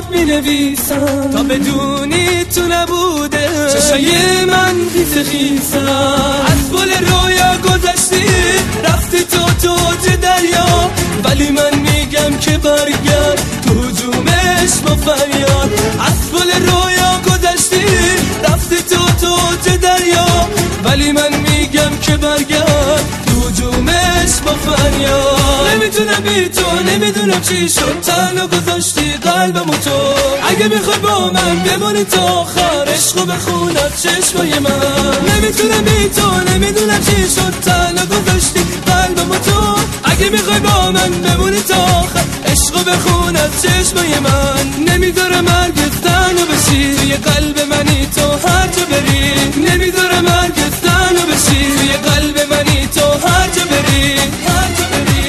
مینویسم تا بدونی تو نبوده چشای من خیس خیسم. از پل رویا گذشتی رفتی تو اوج دریا، ولی من میگم که برگرد تو هجوم عشق و فریاد. از پل رویا گذشتی رفتی تو اوج دریا، ولی من میگم که برگرد تو هجوم عشق و فریاد. نمیتونم بی تو، نمیدونم چی شد، تنها گذاشتی قلبمو تو. اگه میخوای با من بمونی تا آخر، عشقو بخونم چشمای من. نمیتونم بی تو، نمیدونم چی شد، تنها گذاشتی قلبمو تو. اگه میخوای با من بمونی تا آخر، عشقو بخونم چشمای من. نمیذارم مرگت تنها بشی، توی قلب منی تو هر جا بری. نمیذارم مرگت تنها بشی، توی قلب منی تو هر جا بری، هر جا بری.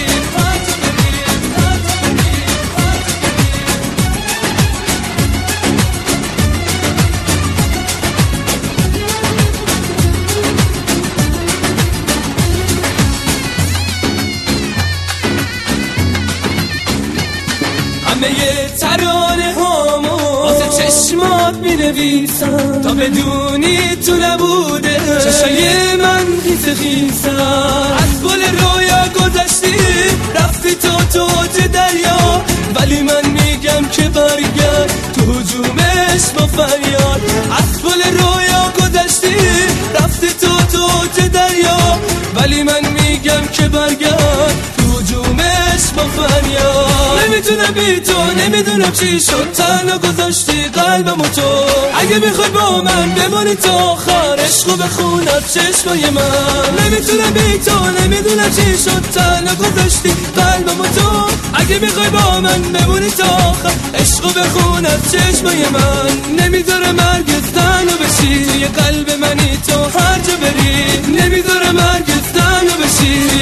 همه ترانه هامو واسه چشمات مینویسم تا بدونی تو نبوده چشای من خیس خیسم. از پل رویا گذشتی رفتی تو اوج دریا، ولی من میگم که برگرد تو هجوم عشق و فریاد. از پل رویا گذشتی رفتی تو اوج دریا، ولی من میگم که برگرد تو هجوم عشق و فریاد. نمیتونم بی تو، نمیدونم چی شد، تنها گذاشتی قلبمو تو. اگه میخوای با من بمونی تا آخر، عشقو بخونم چشمای من. نمیتونم بی تو، نمیدونم چی شد، تنها گذاشتی قلبمو تو. اگه میخوای با من بمونی تا آخر، عشقو بخونم چشمای من. نمیذارم مرگت تنها بشی، توی قلب منی تو هر جا بری. نمیذارم مرگت تنها بشی،